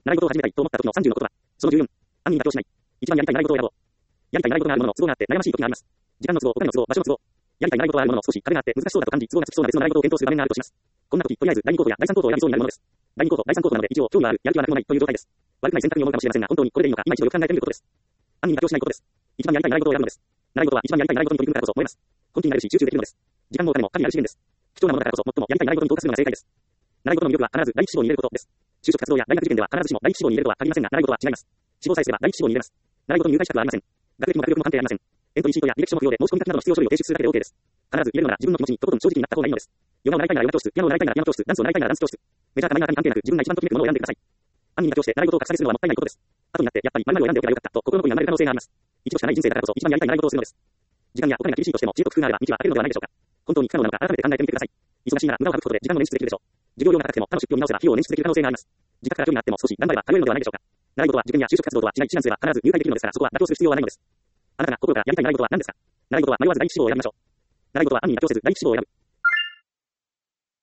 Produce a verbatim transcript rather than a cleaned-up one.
習い事を始めたいと思った時のさんじゅうのことは。そのじゅうよん、暗に妥協しない。一番やりたい習い事を選ぼう。やりたい習い事があるものの都合があって悩ましい時があります。時間の都合、お金の都合、場所の都合。やりたい習い事はあるものの少し壁があって難しそうだと感じ、都合がつきそうな別の習い事を検討する場面があるとします。こんな時、とりあえずだいにコートやだいさんコートを選びそうになるものです。だいにコート、だいさんコートなので一応興味がある、やる気はなくもないという状態です。悪くない選択に思うかもしれませんが、本当にこれでいいのか、今一度よく考えてみることです。暗に妥協しないことです。一番やりたい習い事を選ぶのです。習い事は一番やりたい習い事に取り組むからこそ思えます。本気になるし集中できるのです。時間もお金も神ある資源です。貴重なものだからこそ最もやりたい習い事にフォーカスするのが正解です。習い事の魅力は必ず第一志望に入れることです。就職活動や大学受験では必ずしも第一志望に入れるとは限りませんが、習い事は違います。志望さえすれば第一志望に入れます。習い事に入会したくはありません。学歴も学力も関係ありません。エントリーシートや履歴書の不要で申し込み先などの必要書類を提出するだけで OK です。必ず入れるなら自分の気持ちにとことん正直になった方がいいのです。ヨガを習いたいならヨガ教室、ピアノを習いたいならピアノ教室、ダンスを習いたいならダンス教室。メジャーかマイナーかに関係なく自分が一番ときめくものを選んでください。暗に妥協して習い事を格下げするのはもったいないことです。後になってやっぱり〇〇を選んでおけばよかったと心の声になる可能性があります。一度しかない人生だからこそ一番やりたい習い事をするのです。時間やお金が厳しいとしても知恵と工夫があれば道は開けるのではないでしょうか。本当に不可能なのか改めて考えてみてください。忙しいなら無駄を省くことで時間を捻出できるでしょう。授業料が高くても他の出費を見直せば費用を捻出できる可能性があります。自宅から距離があっても少し頑張れば通えるのではないでしょうか。習い事は受験や就職活動とは違い、志願すれば必ず入会できるのですからそこは妥協する必要はないのです。あなたが心からやりたい習い事は何ですか。習い事は迷わず第一志望を選びましょう。習い事は暗に妥協せず第一志望を選ぶ。